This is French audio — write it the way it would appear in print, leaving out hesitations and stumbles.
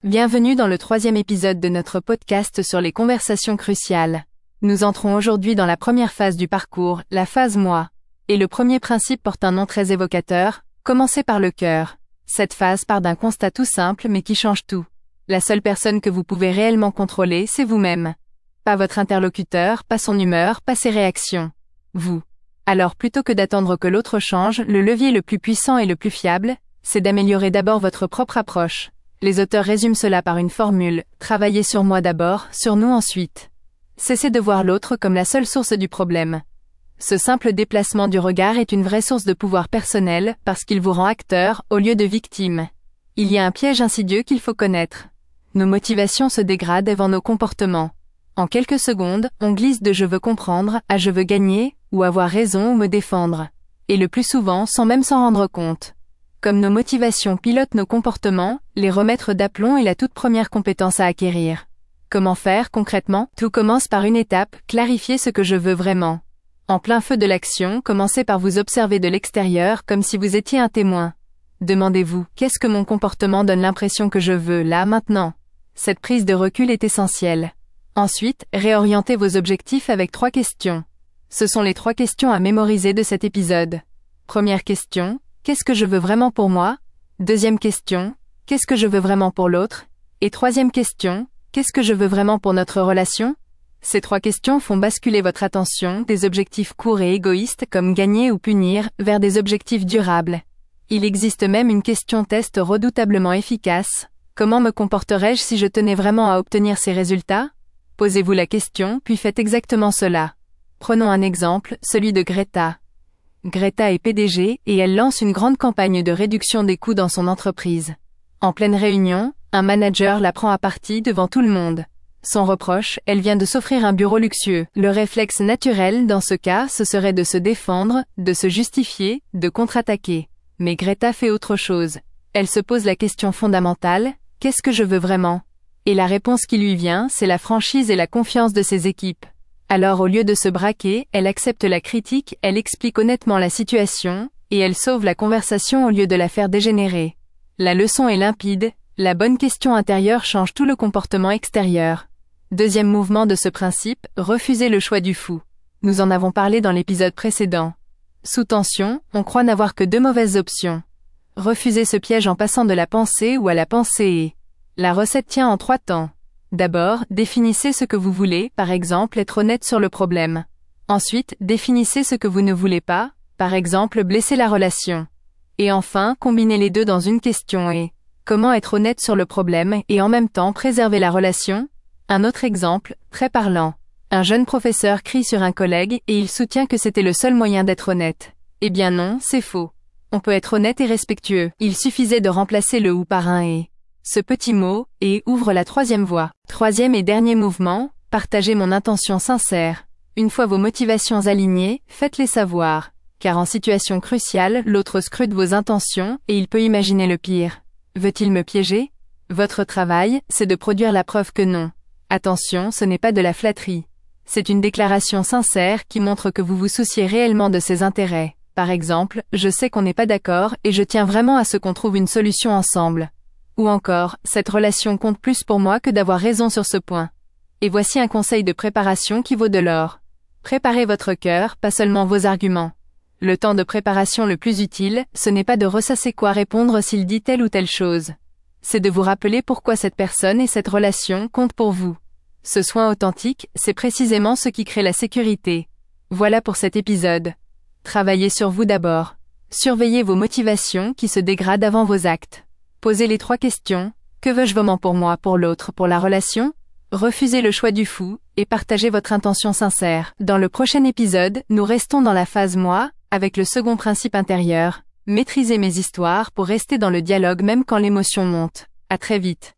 Bienvenue dans le 3e épisode de notre podcast sur les conversations cruciales. Nous entrons aujourd'hui dans la première phase du parcours, la phase moi. Et le premier principe porte un nom très évocateur, commencer par le cœur. Cette phase part d'un constat tout simple mais qui change tout. La seule personne que vous pouvez réellement contrôler, c'est vous-même. Pas votre interlocuteur, pas son humeur, pas ses réactions. Vous. Alors plutôt que d'attendre que l'autre change, le levier le plus puissant et le plus fiable, c'est d'améliorer d'abord votre propre approche. Les auteurs résument cela par une formule, travaillez sur moi d'abord, sur nous ensuite. Cessez de voir l'autre comme la seule source du problème. Ce simple déplacement du regard est une vraie source de pouvoir personnel parce qu'il vous rend acteur au lieu de victime. Il y a un piège insidieux qu'il faut connaître. Nos motivations se dégradent devant nos comportements. En quelques secondes, on glisse de je veux comprendre à je veux gagner, ou avoir raison ou me défendre. Et le plus souvent sans même s'en rendre compte. Comme nos motivations pilotent nos comportements, les remettre d'aplomb est la toute première compétence à acquérir. Comment faire concrètement? Tout commence par une étape, clarifier ce que je veux vraiment. En plein feu de l'action, commencez par vous observer de l'extérieur comme si vous étiez un témoin. Demandez-vous, qu'est-ce que mon comportement donne l'impression que je veux, là, maintenant? Cette prise de recul est essentielle. Ensuite, réorientez vos objectifs avec 3 questions. Ce sont les 3 questions à mémoriser de cet épisode. Première question, qu'est-ce que je veux vraiment pour moi? Deuxième question, qu'est-ce que je veux vraiment pour l'autre? Et troisième question, qu'est-ce que je veux vraiment pour notre relation? Ces 3 questions font basculer votre attention des objectifs courts et égoïstes comme gagner ou punir vers des objectifs durables. Il existe même une question test redoutablement efficace. Comment me comporterais-je si je tenais vraiment à obtenir ces résultats? Posez-vous la question, puis faites exactement cela. Prenons un exemple, celui de Greta. Greta est PDG et elle lance une grande campagne de réduction des coûts dans son entreprise. En pleine réunion, un manager la prend à partie devant tout le monde. Son reproche, elle vient de s'offrir un bureau luxueux. Le réflexe naturel dans ce cas, ce serait de se défendre, de se justifier, de contre-attaquer. Mais Greta fait autre chose. Elle se pose la question fondamentale, qu'est-ce que je veux vraiment? Et la réponse qui lui vient, c'est la franchise et la confiance de ses équipes. Alors au lieu de se braquer, elle accepte la critique, elle explique honnêtement la situation, et elle sauve la conversation au lieu de la faire dégénérer. La leçon est limpide, la bonne question intérieure change tout le comportement extérieur. Deuxième mouvement de ce principe, refuser le choix du fou. Nous en avons parlé dans l'épisode précédent. Sous tension, on croit n'avoir que 2 mauvaises options. Refusez ce piège en passant de la pensée ou à la pensée et... La recette tient en 3 temps. D'abord, définissez ce que vous voulez, par exemple être honnête sur le problème. Ensuite, définissez ce que vous ne voulez pas, par exemple blesser la relation. Et enfin, combinez les deux dans une question et comment être honnête sur le problème et en même temps préserver la relation? Un autre exemple, très parlant. Un jeune professeur crie sur un collègue et il soutient que c'était le seul moyen d'être honnête. Eh bien non, c'est faux. On peut être honnête et respectueux. Il suffisait de remplacer le ou par un et. Ce petit mot, et ouvre la 3e voie. 3e et dernier mouvement, partagez mon intention sincère. Une fois vos motivations alignées, faites-les savoir. Car en situation cruciale, l'autre scrute vos intentions et il peut imaginer le pire. Veut-il me piéger? Votre travail, c'est de produire la preuve que non. Attention, ce n'est pas de la flatterie. C'est une déclaration sincère qui montre que vous vous souciez réellement de ses intérêts. Par exemple, je sais qu'on n'est pas d'accord et je tiens vraiment à ce qu'on trouve une solution ensemble. Ou encore, cette relation compte plus pour moi que d'avoir raison sur ce point. Et voici un conseil de préparation qui vaut de l'or. Préparez votre cœur, pas seulement vos arguments. Le temps de préparation le plus utile, ce n'est pas de ressasser quoi répondre s'il dit telle ou telle chose. C'est de vous rappeler pourquoi cette personne et cette relation comptent pour vous. Ce soin authentique, c'est précisément ce qui crée la sécurité. Voilà pour cet épisode. Travaillez sur vous d'abord. Surveillez vos motivations qui se dégradent avant vos actes. Posez les 3 questions. Que veux-je vraiment pour moi, pour l'autre, pour la relation? Refusez le choix du fou, et partagez votre intention sincère. Dans le prochain épisode, nous restons dans la phase moi, avec le second principe intérieur. Maîtrisez mes histoires pour rester dans le dialogue même quand l'émotion monte. À très vite.